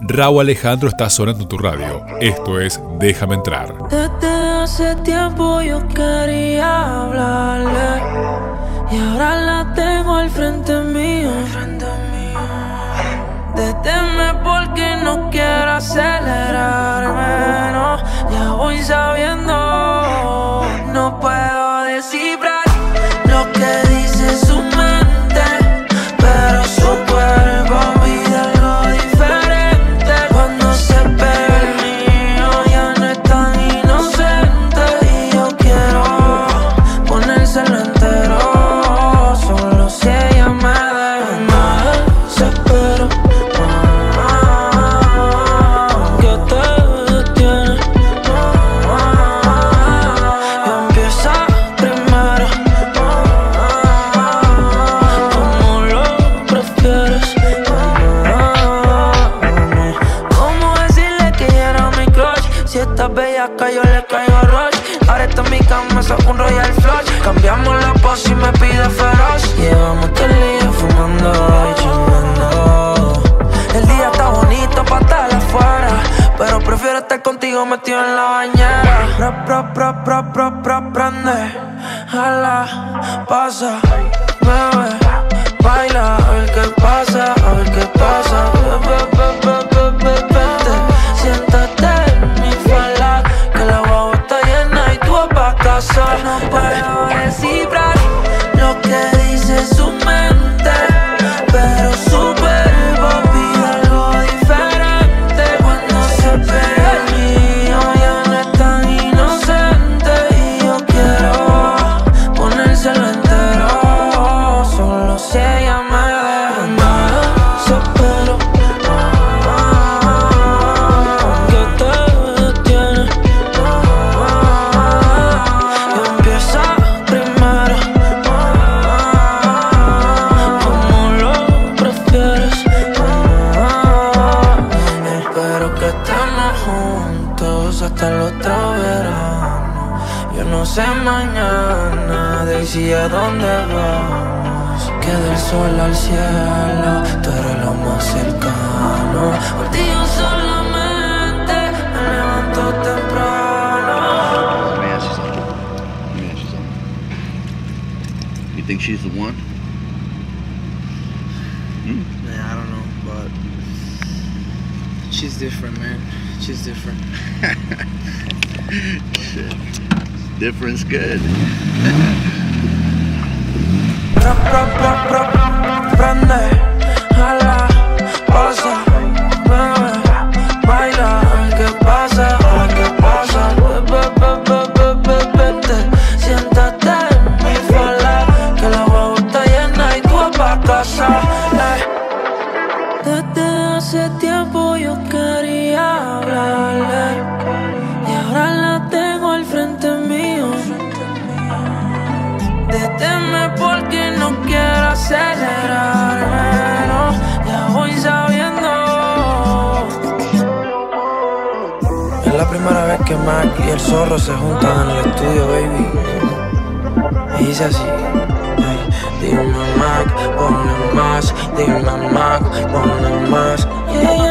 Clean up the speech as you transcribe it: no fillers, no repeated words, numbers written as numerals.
Rauw Alejandro está sonando en tu radio. Esto es Déjame Entrar. Desde hace tiempo yo quería hablarle y ahora la tengo al frente mío. Deteme porque no quiero acelerarme, no. Ya voy sabiendo, no puedo descifrar lo que dice su mente, pero su cuerpo pide algo diferente. Cuando se pega el mío ya no es tan inocente y yo quiero ponérselo entero. Solo si ella me deja, me desespero. Que te detiene. Y empieza primero. Como lo prefieres. ¿Cómo decirle que ya era mi crush? Si estás bellaca yo le caigo rush. Ahora está en mi cama, saco un Royal Flush. Cambiamos la pose y me pide feroz. Llevamos todo el día fumando y chingando. El día está bonito pa' estar afuera, pero prefiero estar contigo metido en la bañera. Prende, jala, pasa, bebe, baila, a ver qué pasa, a ver qué pasa. Vente, siéntate en mi falda, que la guagua está llena y tú vas pa' casa. No puedo descifrar lo que dice su mente, pero su cuerpo pide algo diferente. Cuando se pega el mío ya no es tan inocente y yo quiero ponérselo entero. Solo si ella me deja, me desespero. Que te detiene. Y empieza primero. Como lo prefieres. Espero que estemos juntos hasta el otro verano. Yo no sé mañana, Daisy, a dónde vamos. Que del sol al cielo, tú eres lo más cercano. Por ti yo solamente me levanto temprano. Let me ask you something. You think she's the one? Man, I don't know, but she's different, man. She's different. Shit. Different's good. Prende, jala, pasa, bebe, baila, a ver qué pasa, a ver qué pasa. Vente, siéntate en mi falda, que la guagua está llena y tú vas pa' casa. Desde hace tiempo yo quería hablarle y ahora la tengo al frente mío. Deteme porque no quiero acelerarme, no. Ya voy sabiendo. Es la primera vez que Mac y el zorro se juntan en el estudio, baby. Y dice así, ey, dime Mac, ponle más, dime Mac, ponle más. Yeah,